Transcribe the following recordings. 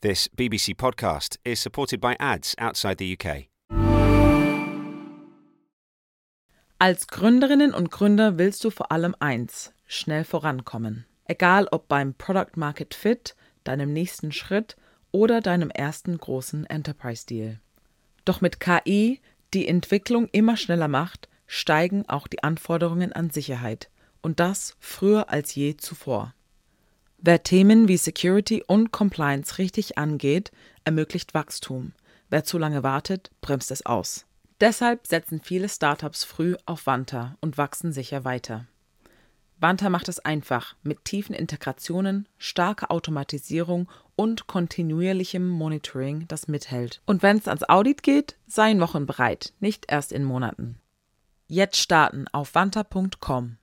This BBC podcast is supported by ads outside the UK. Als Gründerinnen und Gründer willst du vor allem eins: schnell vorankommen. Egal ob beim Product Market Fit, deinem nächsten Schritt oder deinem ersten großen Enterprise-Deal. Doch mit KI, die Entwicklung immer schneller macht, steigen auch die Anforderungen an Sicherheit. Und das früher als je zuvor. Wer Themen wie Security und Compliance richtig angeht, ermöglicht Wachstum. Wer zu lange wartet, bremst es aus. Deshalb setzen viele Startups früh auf Vanta und wachsen sicher weiter. Vanta macht es einfach mit tiefen Integrationen, starker Automatisierung und kontinuierlichem Monitoring, das mithält. Und wenn es ans Audit geht, seien Wochen bereit, nicht erst in Monaten. Jetzt starten auf vanta.com.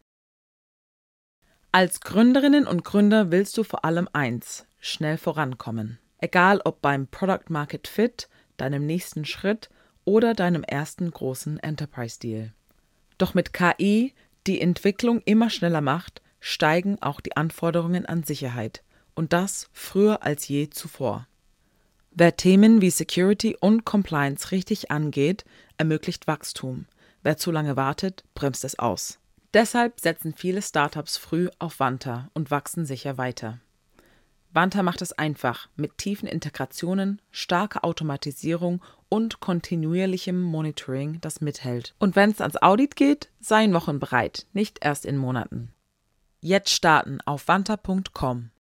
Als Gründerinnen und Gründer willst du vor allem eins: schnell vorankommen. Egal ob beim Product Market Fit, deinem nächsten Schritt oder deinem ersten großen Enterprise-Deal. Doch mit KI, die Entwicklung immer schneller macht, steigen auch die Anforderungen an Sicherheit. Und das früher als je zuvor. Wer Themen wie Security und Compliance richtig angeht, ermöglicht Wachstum. Wer zu lange wartet, bremst es aus. Deshalb setzen viele Startups früh auf Vanta und wachsen sicher weiter. Vanta macht es einfach mit tiefen Integrationen, starker Automatisierung und kontinuierlichem Monitoring, das mithält. Und wenn es ans Audit geht, seien Wochen bereit, nicht erst in Monaten. Jetzt starten auf vanta.com.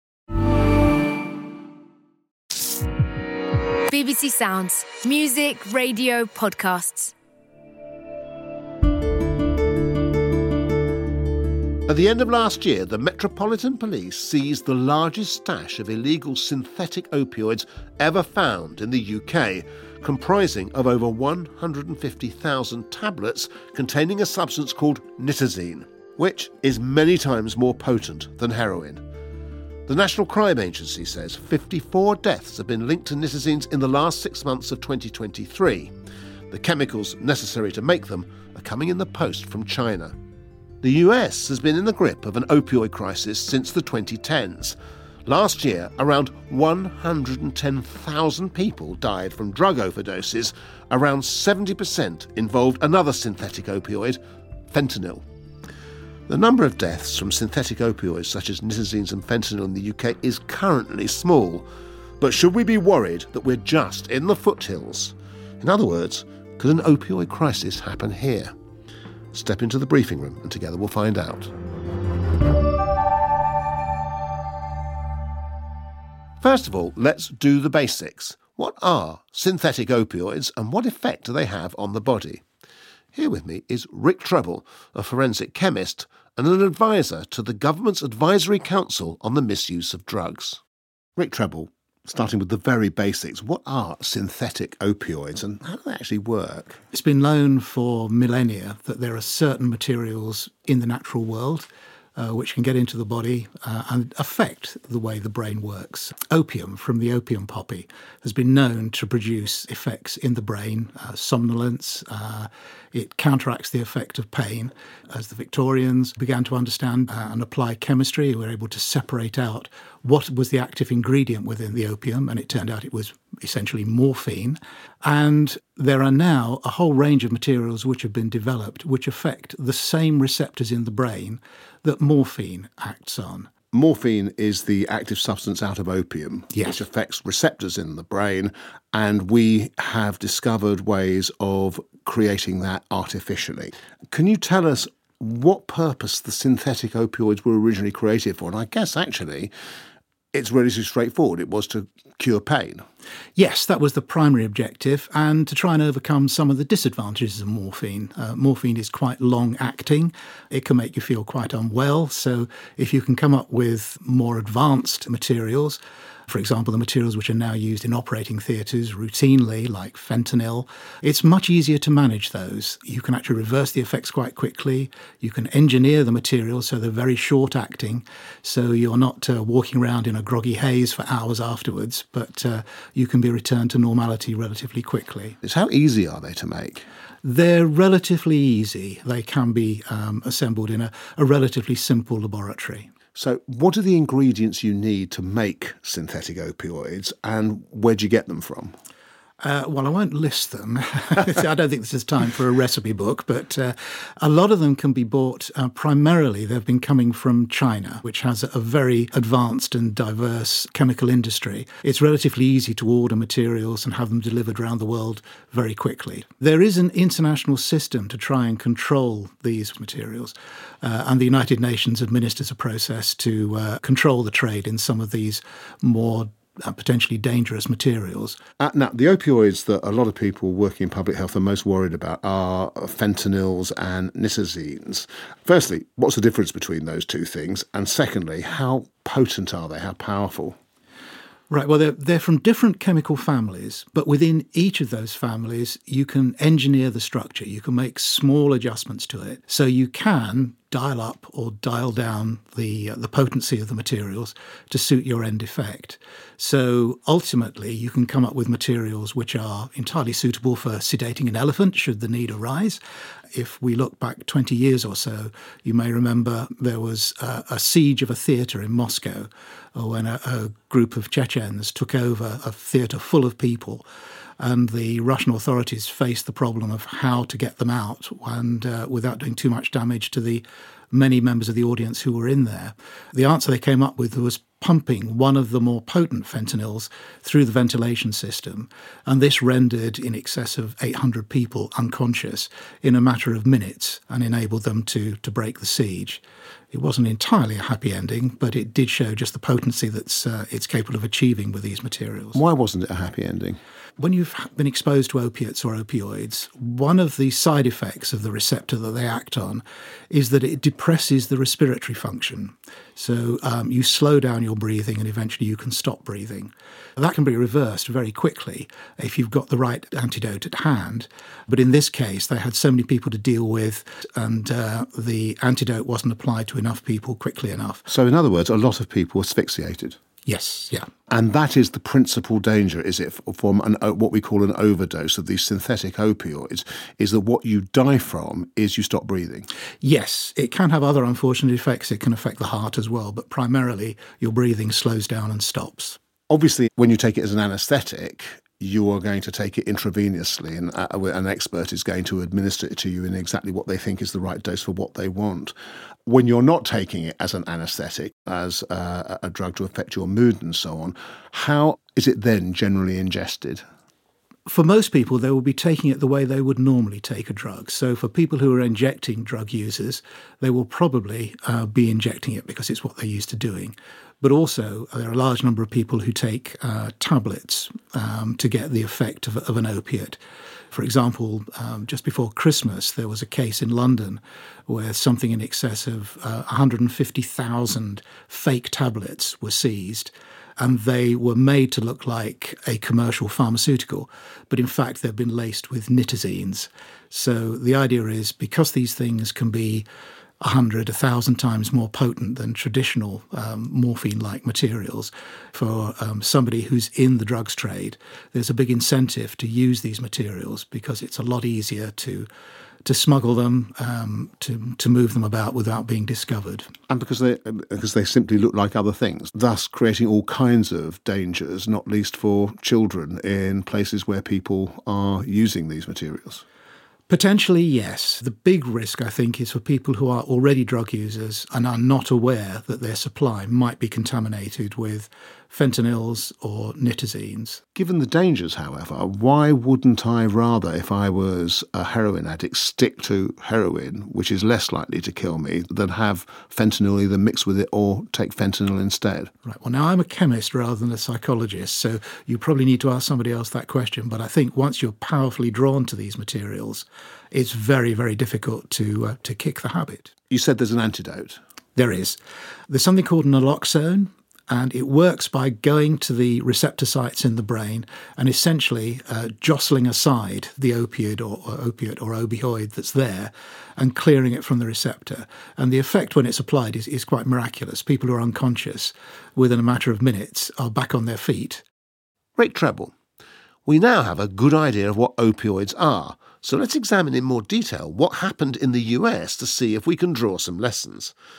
BBC Sounds. Music, radio, podcasts. At the end of last year, the Metropolitan Police seized the largest stash of illegal synthetic opioids ever found in the UK, comprising of over 150,000 tablets containing a substance called nitazene, which is many times more potent than heroin. The National Crime Agency says 54 deaths have been linked to nitazenes in the last 6 months of 2023. The chemicals necessary to make them are coming in the post from China. The US has been in the grip of an opioid crisis since the 2010s. Last year, around 110,000 people died from drug overdoses. Around 70% involved another synthetic opioid, fentanyl. The number of deaths from synthetic opioids such as nitazenes and fentanyl in the UK is currently small. But should we be worried that we're just in the foothills? In other words, could an opioid crisis happen here? Step into the briefing room and together we'll find out. First of all, let's do the basics. What are synthetic opioids and what effect do they have on the body? Here with me is Rick Treble, a forensic chemist and an advisor to the government's Advisory Council on the Misuse of Drugs. Rick Treble, starting with the very basics, what are synthetic opioids and how do they actually work? It's been known for millennia that there are certain materials in the natural world which can get into the body and affect the way the brain works. Opium from the opium poppy has been known to produce effects in the brain, somnolence. It counteracts the effect of pain. As the Victorians began to understand and apply chemistry, we were able to separate out what was the active ingredient within the opium, and it turned out it was essentially morphine. And there are now a whole range of materials which have been developed which affect the same receptors in the brain that morphine acts on. Morphine is the active substance out of opium, yes, which affects receptors in the brain, and we have discovered ways of creating that artificially. Can you tell us what purpose the synthetic opioids were originally created for? And I guess actually it's relatively straightforward. It was to cure pain. Yes, that was the primary objective, and to try and overcome some of the disadvantages of morphine. Morphine is quite long-acting. It can make you feel quite unwell. So if you can come up with more advanced materials, for example, the materials which are now used in operating theatres routinely, like fentanyl, it's much easier to manage those. You can actually reverse the effects quite quickly. You can engineer the materials so they're very short-acting, so you're not walking around in a groggy haze for hours afterwards, but you can be returned to normality relatively quickly. How easy are they to make? They're relatively easy. They can be assembled in a relatively simple laboratory. So what are the ingredients you need to make synthetic opioids, and where do you get them from? Well, I won't list them. I don't think this is time for a recipe book, but a lot of them can be bought primarily. They've been coming from China, which has a very advanced and diverse chemical industry. It's relatively easy to order materials and have them delivered around the world very quickly. There is an international system to try and control these materials, and the United Nations administers a process to control the trade in some of these more potentially dangerous materials. Now, the opioids that a lot of people working in public health are most worried about are fentanyls and nitazenes. Firstly, what's the difference between those two things? And secondly, how potent are they? How powerful? Right, well, they're from different chemical families, but within each of those families, you can engineer the structure. You can make small adjustments to it. So you can dial up or dial down the potency of the materials to suit your end effect. So ultimately, you can come up with materials which are entirely suitable for sedating an elephant should the need arise. If we look back 20 years or so, you may remember there was a siege of a theatre in Moscow when a group of Chechens took over a theatre full of people, and the Russian authorities faced the problem of how to get them out and without doing too much damage to the many members of the audience who were in there. The answer they came up with was pumping one of the more potent fentanyls through the ventilation system, and this rendered in excess of 800 people unconscious in a matter of minutes and enabled them to break the siege. It wasn't entirely a happy ending, but it did show just the potency that's it's capable of achieving with these materials. Why wasn't it a happy ending? When you've been exposed to opiates or opioids, one of the side effects of the receptor that they act on is that it depresses the respiratory function. So you slow down your breathing and eventually you can stop breathing. That can be reversed very quickly if you've got the right antidote at hand. But in this case, they had so many people to deal with and the antidote wasn't applied to enough people quickly enough. So in other words, a lot of people were asphyxiated. Yes, yeah. And that is the principal danger, is it, from what we call an overdose of these synthetic opioids, is that what you die from is you stop breathing? Yes, it can have other unfortunate effects. It can affect the heart as well, but primarily your breathing slows down and stops. Obviously, when you take it as an anaesthetic, you are going to take it intravenously, and an expert is going to administer it to you in exactly what they think is the right dose for what they want. When you're not taking it as an anaesthetic, as a drug to affect your mood and so on, how is it then generally ingested? For most people, they will be taking it the way they would normally take a drug. So for people who are injecting drug users, they will probably be injecting it because it's what they're used to doing. But also, there are a large number of people who take tablets to get the effect of an opiate. For example, just before Christmas, there was a case in London where something in excess of 150,000 fake tablets were seized, and they were made to look like a commercial pharmaceutical, but in fact they've been laced with nitazenes. So the idea is, because these things can be 100, 1,000 times more potent than traditional morphine-like materials, for somebody who's in the drugs trade, there's a big incentive to use these materials because it's a lot easier to smuggle them, to move them about without being discovered. And because they simply look like other things, thus creating all kinds of dangers, not least for children in places where people are using these materials. Potentially, yes. The big risk, I think, is for people who are already drug users and are not aware that their supply might be contaminated with fentanyls or nitazenes. Given the dangers, however, why wouldn't I rather, if I was a heroin addict, stick to heroin, which is less likely to kill me, than have fentanyl either mixed with it or take fentanyl instead? Right. Well, now I'm a chemist rather than a psychologist, so you probably need to ask somebody else that question. But I think once you're powerfully drawn to these materials, it's very, very difficult to kick the habit. You said there's an antidote. There is. There's something called naloxone, and it works by going to the receptor sites in the brain and essentially jostling aside the opiate or opioid that's there and clearing it from the receptor. And the effect when it's applied is quite miraculous. People who are unconscious within a matter of minutes are back on their feet. Great treble. We now have a good idea of what opioids are, so let's examine in more detail what happened in the US to see if we can draw some lessons.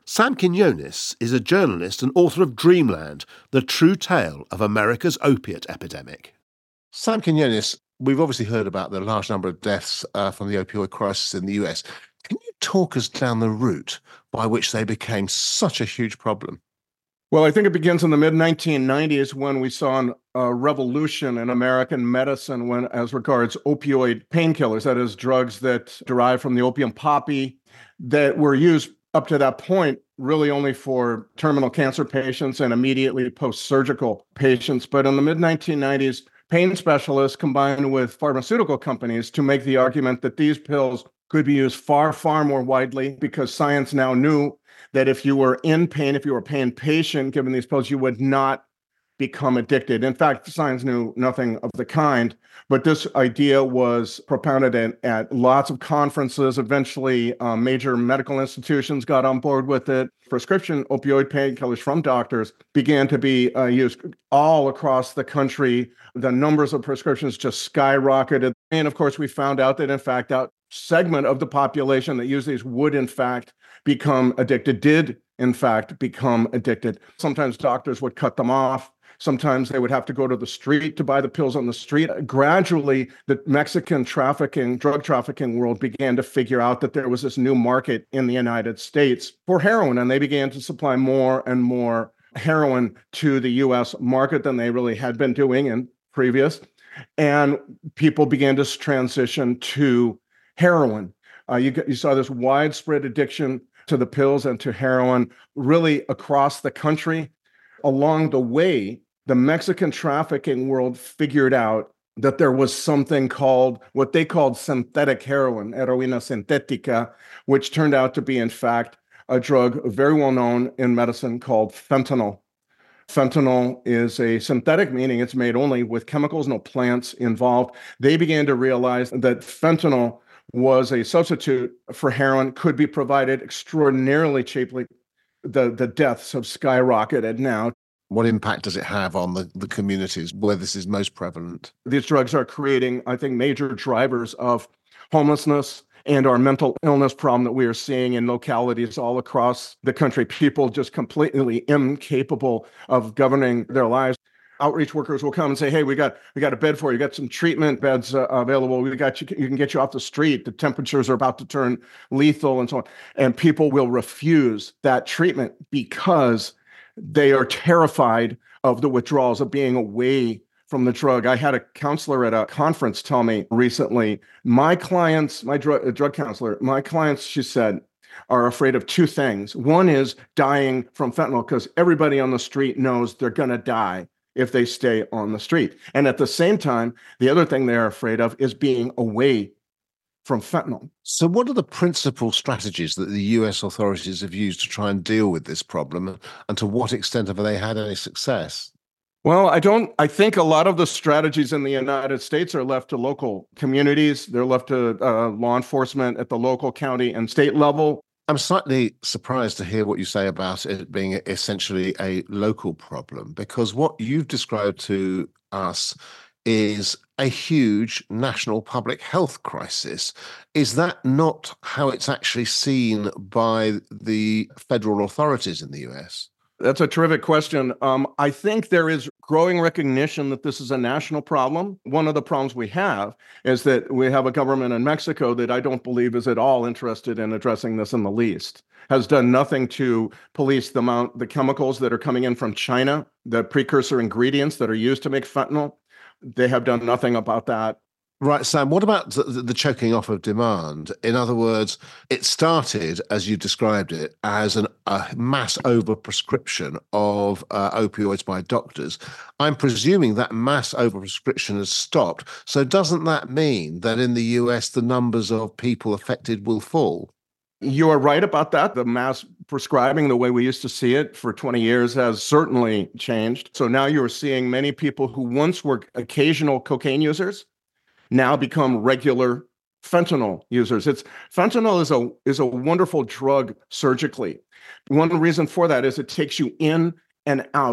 Sam Quinones is a journalist and author of Dreamland, the true tale of America's opiate epidemic. Sam Quinones, we've obviously heard about the large number of deaths from the opioid crisis in the US. Can you talk us down the route by which they became such a huge problem? Well, I think it begins in the mid-1990s when we saw a revolution in American medicine as regards opioid painkillers, that is, drugs that derive from the opium poppy that were used up to that point really only for terminal cancer patients and immediately post-surgical patients. But in the mid-1990s, pain specialists combined with pharmaceutical companies to make the argument that these pills could be used far, far more widely because science now knew that if you were in pain, if you were a pain patient given these pills, you would not become addicted. In fact, science knew nothing of the kind, but this idea was propounded at lots of conferences. Eventually, major medical institutions got on board with it. Prescription opioid painkillers from doctors began to be used all across the country. The numbers of prescriptions just skyrocketed. And of course, we found out that, in fact, that segment of the population that used these would, in fact, become addicted, did, in fact, become addicted. Sometimes doctors would cut them off. Sometimes they would have to go to the street to buy the pills on the street. Gradually, the Mexican drug trafficking world began to figure out that there was this new market in the United States for heroin, and they began to supply more and more heroin to the U.S. market than they really had been doing in previous. And people began to transition to heroin. You saw this widespread addiction to the pills and to heroin really across the country. Along the way, the Mexican trafficking world figured out that there was something called what they called synthetic heroin, heroína sintética, which turned out to be, in fact, a drug very well known in medicine called fentanyl. Fentanyl is a synthetic, meaning it's made only with chemicals, no plants involved. They began to realize that fentanyl was a substitute for heroin, could be provided extraordinarily cheaply. The deaths have skyrocketed now. What impact does it have on the communities where this is most prevalent? These drugs are creating, I think, major drivers of homelessness and our mental illness problem that we are seeing in localities all across the country. People just completely incapable of governing their lives. Outreach workers will come and say, hey, we got a bed for you. We got some treatment beds available. You can get you off the street. The temperatures are about to turn lethal and so on. And people will refuse that treatment because they are terrified of the withdrawals, of being away from the drug. I had a counselor at a conference tell me recently, my drug counselor, my clients, she said, are afraid of two things. One is dying from fentanyl because everybody on the street knows they're going to die if they stay on the street. And at the same time, the other thing they're afraid of is being away from fentanyl. So what are the principal strategies that the US authorities have used to try and deal with this problem? And to what extent have they had any success? Well, I think a lot of the strategies in the United States are left to local communities. They're left to law enforcement at the local, county, and state level. I'm slightly surprised to hear what you say about it being essentially a local problem, because what you've described to us is a huge national public health crisis. Is that not how it's actually seen by the federal authorities in the US? That's a terrific question. I think there is growing recognition that this is a national problem. One of the problems we have is that we have a government in Mexico that I don't believe is at all interested in addressing this in the least, has done nothing to police the chemicals that are coming in from China, the precursor ingredients that are used to make fentanyl. They have done nothing about that. Right, Sam, what about the choking off of demand? In other words, it started, as you described it, as a mass overprescription of opioids by doctors. I'm presuming that mass overprescription has stopped. So doesn't that mean that in the US, the numbers of people affected will fall? You are right about that. The mass prescribing, the way we used to see it for 20 years, has certainly changed. So now you're seeing many people who once were occasional cocaine users now become regular fentanyl users. Fentanyl is a wonderful drug surgically. One reason for that is it takes you in and out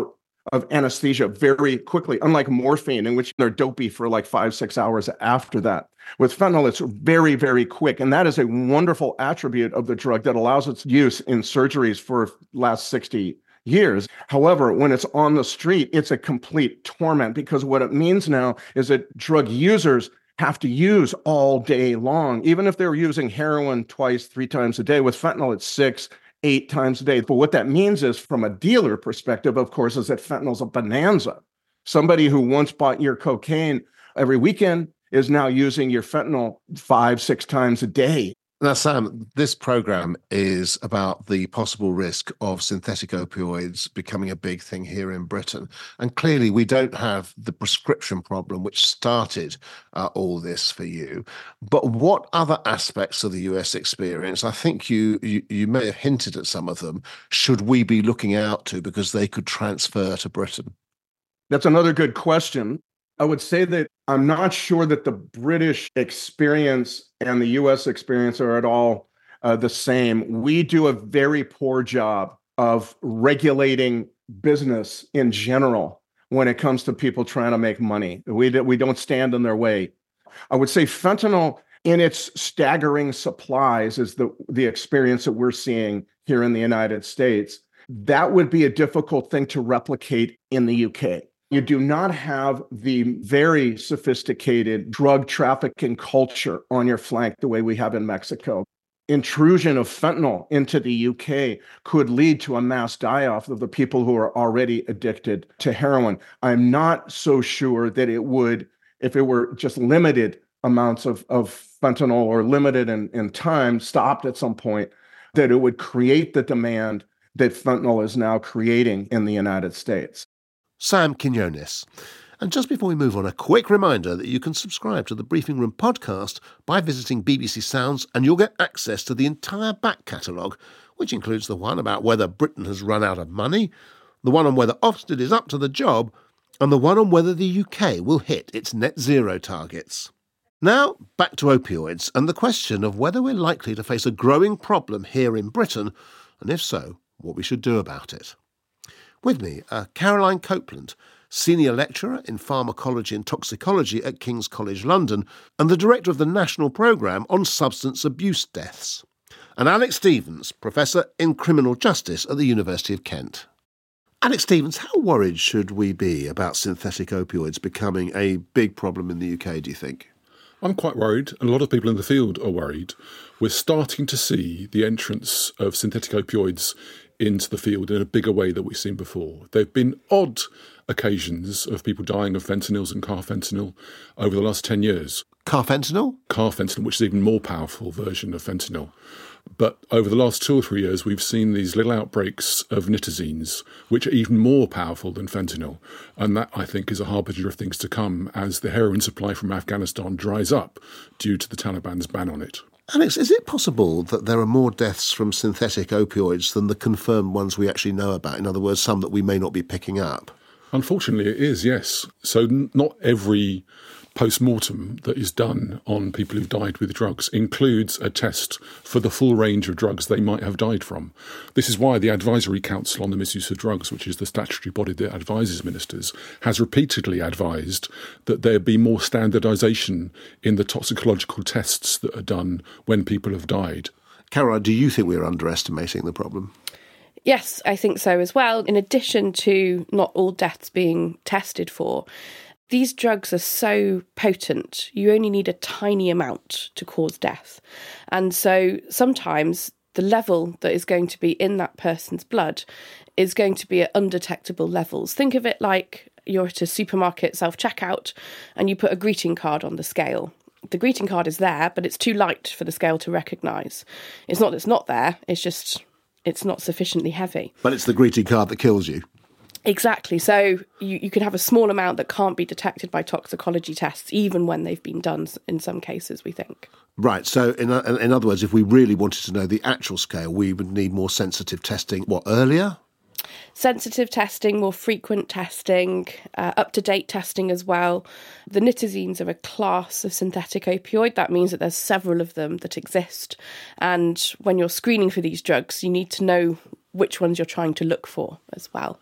of anesthesia very quickly, unlike morphine, in which they're dopey for like 5-6 hours after that. With fentanyl, it's very, very quick. And that is a wonderful attribute of the drug that allows its use in surgeries for last 60 years. However, when it's on the street, it's a complete torment, because what it means now is that drug users have to use all day long, even if they're using heroin 2-3 times a day. With fentanyl, it's 6-8 times a day. But what that means is, from a dealer perspective, of course, is that fentanyl's a bonanza. Somebody who once bought your cocaine every weekend is now using your fentanyl 5-6 times a day. Now, Sam, this program is about the possible risk of synthetic opioids becoming a big thing here in Britain. And clearly, we don't have the prescription problem, which started all this for you. But what other aspects of the US experience, I think you may have hinted at some of them, should we be looking out to because they could transfer to Britain? That's another good question. I would say that I'm not sure that the British experience and the US experience are at all the same. We do a very poor job of regulating business in general when it comes to people trying to make money. We don't stand in their way. I would say fentanyl in its staggering supplies is the experience that we're seeing here in the United States. That would be a difficult thing to replicate in the UK. You do not have the very sophisticated drug trafficking culture on your flank the way we have in Mexico. Intrusion of fentanyl into the UK could lead to a mass die-off of the people who are already addicted to heroin. I'm not so sure that it would, if it were just limited amounts of fentanyl or limited in time, stopped at some point, that it would create the demand that fentanyl is now creating in the United States. Sam Quinones. And just before we move on, a quick reminder that you can subscribe to the Briefing Room podcast by visiting BBC Sounds, and you'll get access to the entire back catalogue, which includes the one about whether Britain has run out of money, the one on whether Ofsted is up to the job, and the one on whether the UK will hit its net zero targets. Now, back to opioids and the question of whether we're likely to face a growing problem here in Britain, and if so, what we should do about it. With me are Caroline Copeland, Senior Lecturer in Pharmacology and Toxicology at King's College London and the Director of the National Programme on Substance Abuse Deaths, and Alex Stevens, Professor in Criminal Justice at the University of Kent. Alex Stevens, how worried should we be about synthetic opioids becoming a big problem in the UK, do you think? I'm quite worried, and a lot of people in the field are worried. We're starting to see the entrance of synthetic opioids into the field in a bigger way than we've seen before. There have been odd occasions of people dying of fentanyls and carfentanil over the last 10 years. Carfentanil? Carfentanil, which is an even more powerful version of fentanyl. But over the last 2 or 3 years, we've seen these little outbreaks of nitazines, which are even more powerful than fentanyl. And that, I think, is a harbinger of things to come as the heroin supply from Afghanistan dries up due to the Taliban's ban on it. Alex, is it possible that there are more deaths from synthetic opioids than the confirmed ones we actually know about? In other words, some that we may not be picking up? Unfortunately, it is, yes. So not every post-mortem that is done on people who've died with drugs includes a test for the full range of drugs they might have died from. This is why the Advisory Council on the Misuse of Drugs, which is the statutory body that advises ministers, has repeatedly advised that there be more standardisation in the toxicological tests that are done when people have died. Caroline, do you think we're underestimating the problem? Yes, I think so as well. In addition to not all deaths being tested for, these drugs are so potent, you only need a tiny amount to cause death. And so sometimes the level that is going to be in that person's blood is going to be at undetectable levels. Think of it like you're at a supermarket self-checkout and you put a greeting card on the scale. The greeting card is there, but it's too light for the scale to recognise. It's not that it's not there, it's just it's not sufficiently heavy. But it's the greeting card that kills you. Exactly. So you can have a small amount that can't be detected by toxicology tests, even when they've been done in some cases, we think. Right. So in other words, if we really wanted to know the actual scale, we would need more sensitive testing. What, earlier? Sensitive testing, more frequent testing, up-to-date testing as well. The nitazines are a class of synthetic opioid. That means that there's several of them that exist. And when you're screening for these drugs, you need to know which ones you're trying to look for as well.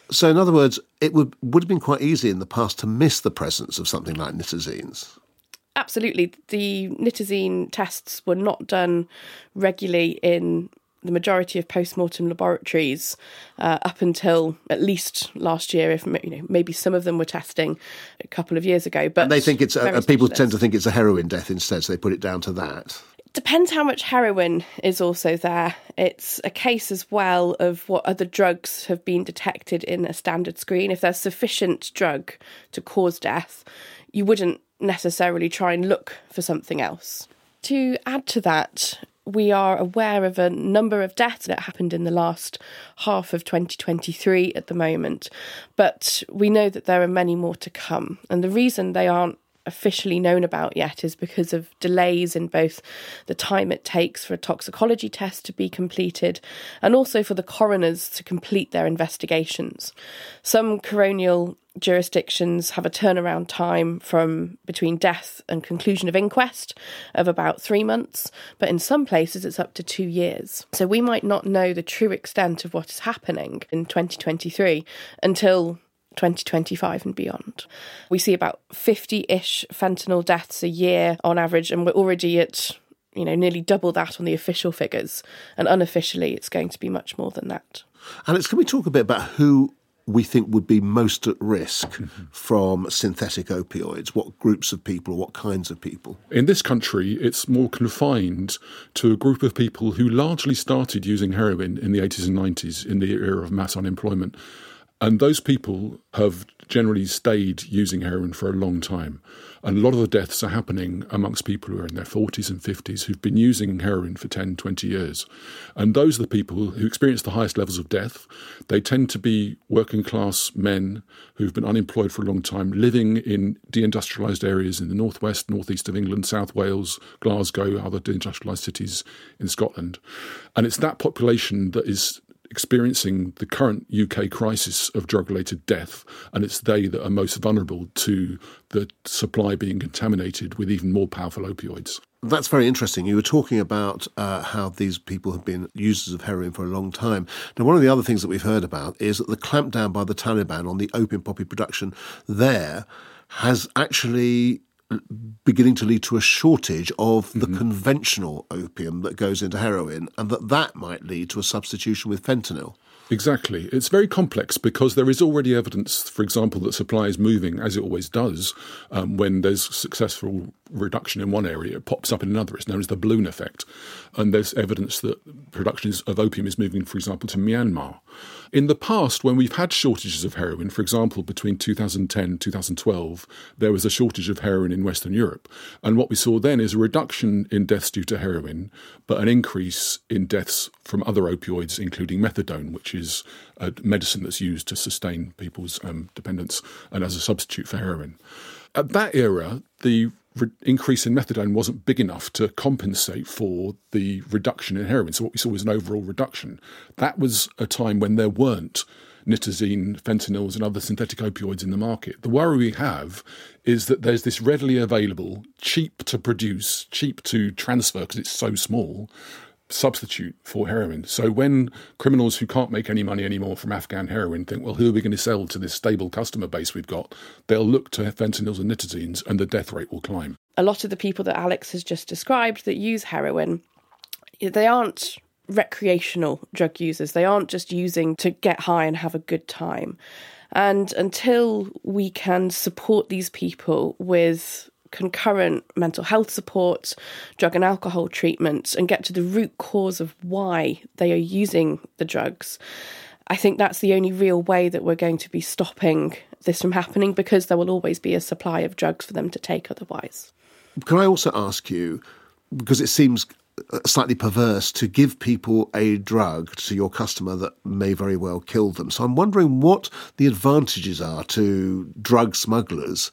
So in other words, it would have been quite easy in the past to miss the presence of something like nitazines. Absolutely. The nitazene tests were not done regularly in the majority of post-mortem laboratories up until at least last year. If maybe some of them were testing a couple of years ago, but and they think it's people tend to think it's a heroin death instead, so they put it down to that. It depends how much heroin is also there. It's a case as well of what other drugs have been detected in a standard screen. If there's sufficient drug to cause death, you wouldn't necessarily try and look for something else. To add to that, we are aware of a number of deaths that happened in the last half of 2023 at the moment, but we know that there are many more to come. And the reason they aren't officially known about yet is because of delays in both the time it takes for a toxicology test to be completed and also for the coroners to complete their investigations. Some coronial jurisdictions have a turnaround time from between death and conclusion of inquest of about 3 months, but in some places it's up to 2 years. So we might not know the true extent of what is happening in 2023 until 2025 and beyond. We see about 50-ish fentanyl deaths a year on average, and we're already at nearly double that on the official figures, and unofficially it's going to be much more than that. Alex, can we talk a bit about who we think would be most at risk from synthetic opioids? What groups of people, or what kinds of people? In this country, it's more confined to a group of people who largely started using heroin in the 80s and 90s in the era of mass unemployment. And those people have generally stayed using heroin for a long time. And a lot of the deaths are happening amongst people who are in their 40s and 50s who've been using heroin for 10, 20 years. And those are the people who experience the highest levels of death. They tend to be working class men who've been unemployed for a long time, living in deindustrialised areas in the northwest, northeast of England, South Wales, Glasgow, other deindustrialised cities in Scotland. And it's that population that is experiencing the current UK crisis of drug-related death, and it's they that are most vulnerable to the supply being contaminated with even more powerful opioids. That's very interesting. You were talking about how these people have been users of heroin for a long time. Now, one of the other things that we've heard about is that the clampdown by the Taliban on the opium poppy production there has actually beginning to lead to a shortage of the conventional opium that goes into heroin, and that might lead to a substitution with fentanyl. Exactly. It's very complex because there is already evidence, for example, that supply is moving, as it always does, when there's successful reduction in one area, it pops up in another. It's known as the balloon effect. And there's evidence that production of opium is moving, for example, to Myanmar. In the past, when we've had shortages of heroin, for example, between 2010 and 2012, there was a shortage of heroin in Western Europe. And what we saw then is a reduction in deaths due to heroin, but an increase in deaths from other opioids, including methadone, which is a medicine that's used to sustain people's dependence and as a substitute for heroin. At that era, the increase in methadone wasn't big enough to compensate for the reduction in heroin. So what we saw was an overall reduction. That was a time when there weren't nitazene, fentanyls and other synthetic opioids in the market. The worry we have is that there's this readily available, cheap to produce, cheap to transfer because it's so small, substitute for heroin. So when criminals who can't make any money anymore from Afghan heroin think, well, who are we going to sell to this stable customer base we've got? They'll look to fentanyls and nitazenes and the death rate will climb. A lot of the people that Alex has just described that use heroin, they aren't recreational drug users. They aren't just using to get high and have a good time. And until we can support these people with concurrent mental health support, drug and alcohol treatment, and get to the root cause of why they are using the drugs, I think that's the only real way that we're going to be stopping this from happening, because there will always be a supply of drugs for them to take otherwise. Can I also ask you, because it seems slightly perverse to give people a drug to your customer that may very well kill them. So I'm wondering what the advantages are to drug smugglers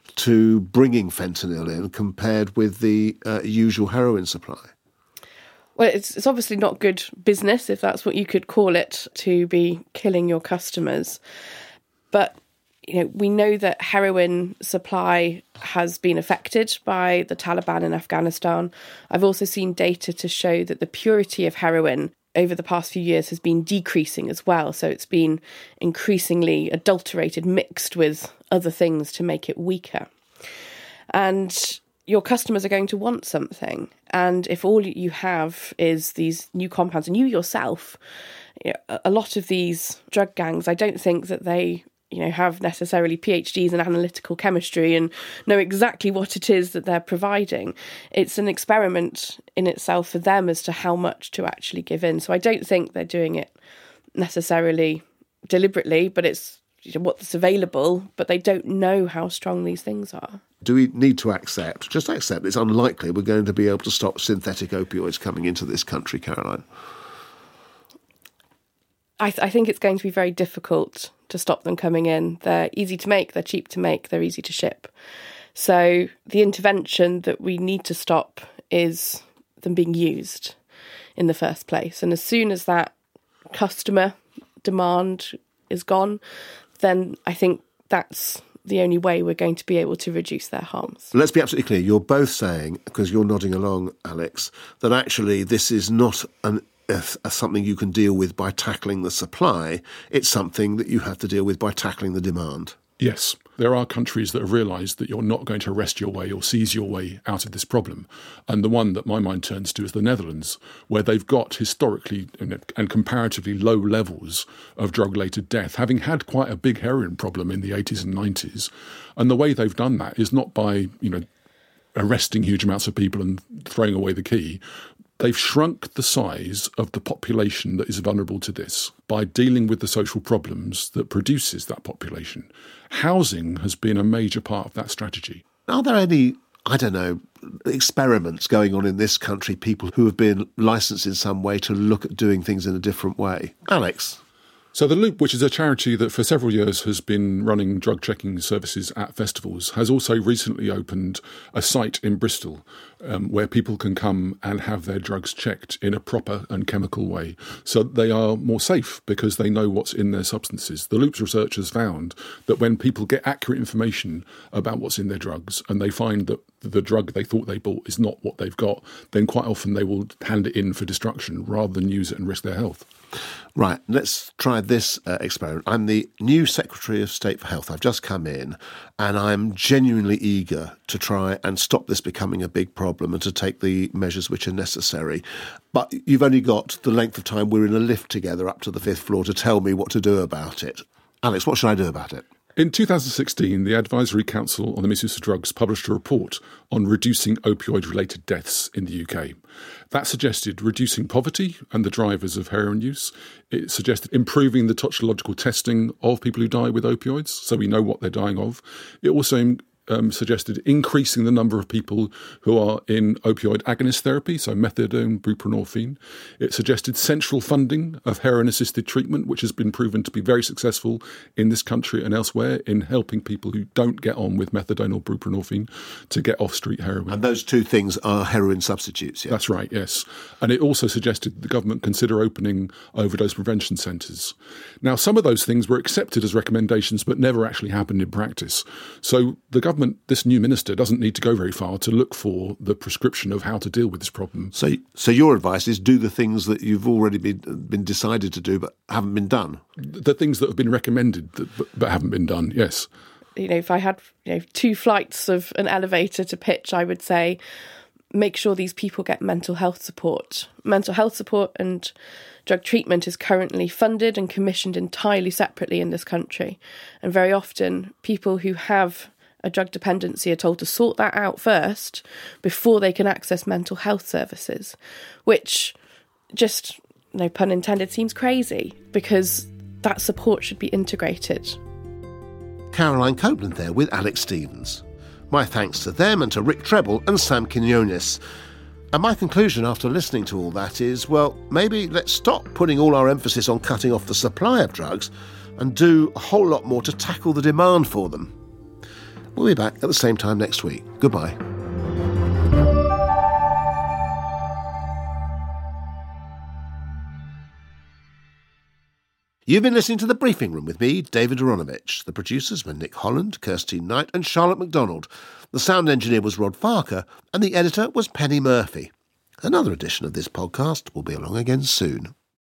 to bringing fentanyl in compared with the usual heroin supply. Well, it's obviously not good business, if that's what you could call it, to be killing your customers. But we know that heroin supply has been affected by the Taliban in Afghanistan. I've also seen data to show that the purity of heroin over the past few years has been decreasing as well. So it's been increasingly adulterated, mixed with other things to make it weaker. And your customers are going to want something. And if all you have is these new compounds, and you yourself, a lot of these drug gangs, I don't think that they have necessarily PhDs in analytical chemistry and know exactly what it is that they're providing. It's an experiment in itself for them as to how much to actually give in. So I don't think they're doing it necessarily deliberately, but it's what's available, but they don't know how strong these things are. Do we need to accept it's unlikely we're going to be able to stop synthetic opioids coming into this country, Caroline? I think it's going to be very difficult to stop them coming in. They're easy to make, they're cheap to make, they're easy to ship. So the intervention that we need to stop is them being used in the first place. And as soon as that customer demand is gone, then I think that's the only way we're going to be able to reduce their harms. Let's be absolutely clear. You're both saying, because you're nodding along, Alex, that actually this is not something you can deal with by tackling the supply. It's something that you have to deal with by tackling the demand. Yes, there are countries that have realised that you're not going to arrest your way or seize your way out of this problem. And the one that my mind turns to is the Netherlands, where they've got historically and comparatively low levels of drug-related death, having had quite a big heroin problem in the 80s and 90s. And the way they've done that is not by, arresting huge amounts of people and throwing away the key. They've shrunk the size of the population that is vulnerable to this by dealing with the social problems that produces that population. Housing has been a major part of that strategy. Are there any, experiments going on in this country, people who have been licensed in some way to look at doing things in a different way? Alex? So The Loop, which is a charity that for several years has been running drug checking services at festivals, has also recently opened a site in Bristol where people can come and have their drugs checked in a proper and chemical way. So they are more safe because they know what's in their substances. The Loop's research has found that when people get accurate information about what's in their drugs and they find that the drug they thought they bought is not what they've got, then quite often they will hand it in for destruction rather than use it and risk their health. Right, let's try this experiment. I'm the new Secretary of State for Health. I've just come in and I'm genuinely eager to try and stop this becoming a big problem and to take the measures which are necessary. But you've only got the length of time we're in a lift together up to the 5th floor to tell me what to do about it. Alex, what should I do about it? In 2016, the Advisory Council on the Misuse of Drugs published a report on reducing opioid-related deaths in the UK. That suggested reducing poverty and the drivers of heroin use. It suggested improving the toxicological testing of people who die with opioids, so we know what they're dying of. It also suggested increasing the number of people who are in opioid agonist therapy, so methadone, buprenorphine. It suggested central funding of heroin-assisted treatment, which has been proven to be very successful in this country and elsewhere in helping people who don't get on with methadone or buprenorphine to get off street heroin. And those two things are heroin substitutes, yeah? That's right, yes. And it also suggested the government consider opening overdose prevention centres. Now, some of those things were accepted as recommendations but never actually happened in practice. So the government, this new minister, doesn't need to go very far to look for the prescription of how to deal with this problem. So your advice is do the things that you've already been decided to do but haven't been done? The things that have been recommended but haven't been done, yes. If I had 2 flights of an elevator to pitch, I would say make sure these people get mental health support. Mental health support and drug treatment is currently funded and commissioned entirely separately in this country. And very often people who have a drug dependency are told to sort that out first before they can access mental health services, which just, no pun intended, seems crazy because that support should be integrated. Caroline Copeland there with Alex Stevens. My thanks to them and to Rick Treble and Sam Quinones. And my conclusion after listening to all that is, well, maybe let's stop putting all our emphasis on cutting off the supply of drugs and do a whole lot more to tackle the demand for them. We'll be back at the same time next week. Goodbye. You've been listening to The Briefing Room with me, David Aronovich. The producers were Nick Holland, Kirsty Knight and Charlotte MacDonald. The sound engineer was Rod Farker and the editor was Penny Murphy. Another edition of this podcast will be along again soon.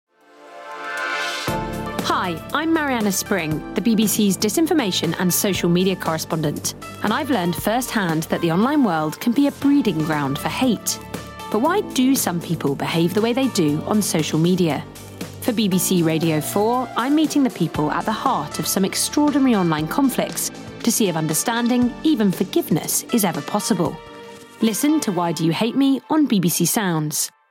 Hi, I'm Mariana Spring, the BBC's disinformation and social media correspondent, and I've learned firsthand that the online world can be a breeding ground for hate. But why do some people behave the way they do on social media? For BBC Radio 4, I'm meeting the people at the heart of some extraordinary online conflicts to see if understanding, even forgiveness, is ever possible. Listen to Why Do You Hate Me on BBC Sounds.